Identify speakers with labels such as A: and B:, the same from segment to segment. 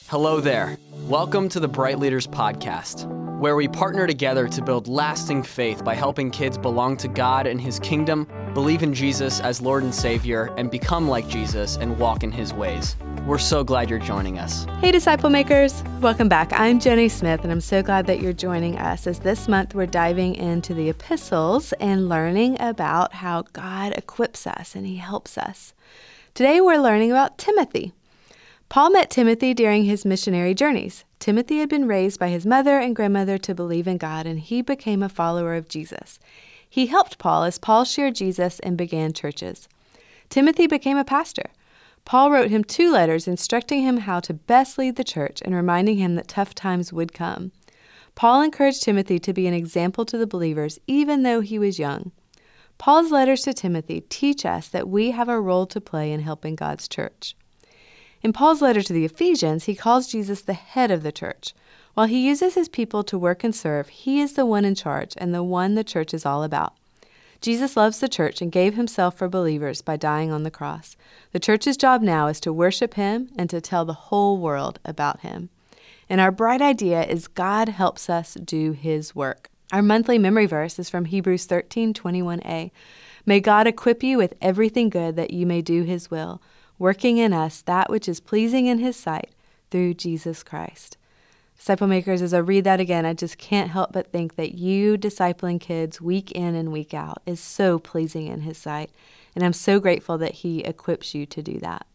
A: Hello there. Welcome to the Bright Leaders Podcast, where we partner together to build lasting faith by helping kids belong to God and His kingdom, believe in Jesus as Lord and Savior, and become like Jesus and walk in His ways. We're so glad you're joining us.
B: Hey, Disciple Makers. Welcome back. I'm Jenny Smith, and I'm so glad that you're joining us as this month we're diving into the epistles and learning about how God equips us and He helps us. Today we're learning about Timothy. Paul met Timothy during his missionary journeys. Timothy had been raised by his mother and grandmother to believe in God, and he became a follower of Jesus. He helped Paul as Paul shared Jesus and began churches. Timothy became a pastor. Paul wrote him 2 letters instructing him how to best lead the church and reminding him that tough times would come. Paul encouraged Timothy to be an example to the believers, even though he was young. Paul's letters to Timothy teach us that we have a role to play in helping God's church. In Paul's letter to the Ephesians, he calls Jesus the head of the church. While he uses his people to work and serve, he is the one in charge and the one the church is all about. Jesus loves the church and gave himself for believers by dying on the cross. The church's job now is to worship him and to tell the whole world about him. And our bright idea is God helps us do his work. Our monthly memory verse is from Hebrews 13:21a. May God equip you with everything good that you may do his will, working in us that which is pleasing in his sight through Jesus Christ. Disciple Makers, as I read that again, I just can't help but think that you discipling kids week in and week out is so pleasing in his sight, and I'm so grateful that he equips you to do that.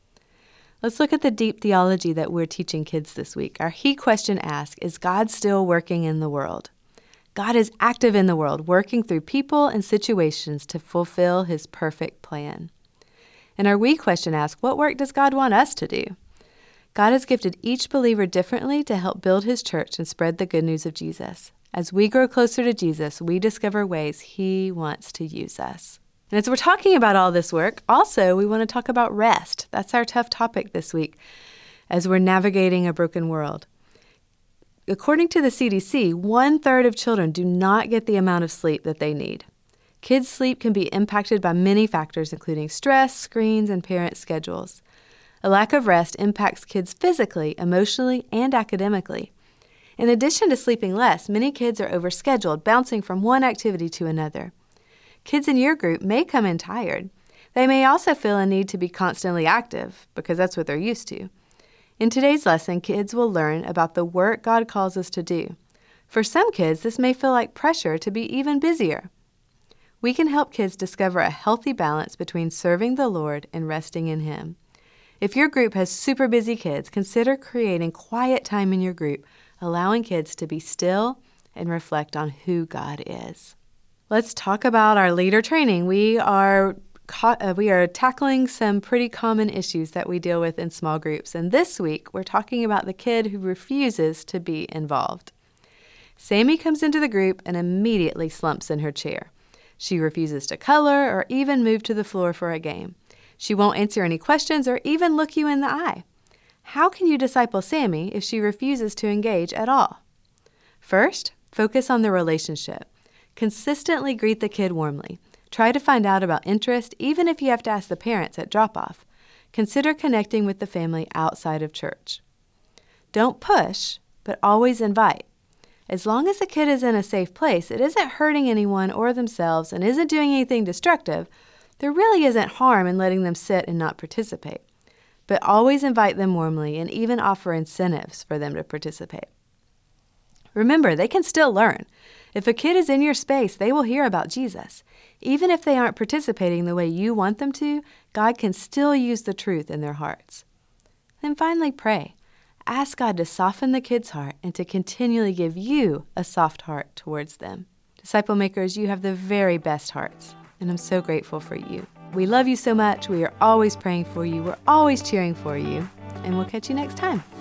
B: Let's look at the deep theology that we're teaching kids this week. Our He question ask, is God still working in the world? God is active in the world, working through people and situations to fulfill his perfect plan. And our We question asks, what work does God want us to do? God has gifted each believer differently to help build his church and spread the good news of Jesus. As we grow closer to Jesus, we discover ways he wants to use us. And as we're talking about all this work, also we want to talk about rest. That's our tough topic this week as we're navigating a broken world. According to the CDC, 1/3 of children do not get the amount of sleep that they need. Kids' sleep can be impacted by many factors, including stress, screens, and parent schedules. A lack of rest impacts kids physically, emotionally, and academically. In addition to sleeping less, many kids are overscheduled, bouncing from one activity to another. Kids in your group may come in tired. They may also feel a need to be constantly active, because that's what they're used to. In today's lesson, kids will learn about the work God calls us to do. For some kids, this may feel like pressure to be even busier. We can help kids discover a healthy balance between serving the Lord and resting in him. If your group has super busy kids, consider creating quiet time in your group, allowing kids to be still and reflect on who God is. Let's talk about our leader training. We are tackling some pretty common issues that we deal with in small groups. And this week, we're talking about the kid who refuses to be involved. Sammy comes into the group and immediately slumps in her chair. She refuses to color or even move to the floor for a game. She won't answer any questions or even look you in the eye. How can you disciple Sammy if she refuses to engage at all? First, focus on the relationship. Consistently greet the kid warmly. Try to find out about interest, even if you have to ask the parents at drop-off. Consider connecting with the family outside of church. Don't push, but always invite. As long as the kid is in a safe place, it isn't hurting anyone or themselves and isn't doing anything destructive, there really isn't harm in letting them sit and not participate. But always invite them warmly and even offer incentives for them to participate. Remember, they can still learn. If a kid is in your space, they will hear about Jesus. Even if they aren't participating the way you want them to, God can still use the truth in their hearts. Then finally, pray. Ask God to soften the kid's heart and to continually give you a soft heart towards them. Disciple Makers, you have the very best hearts, and I'm so grateful for you. We love you so much. We are always praying for you. We're always cheering for you, and we'll catch you next time.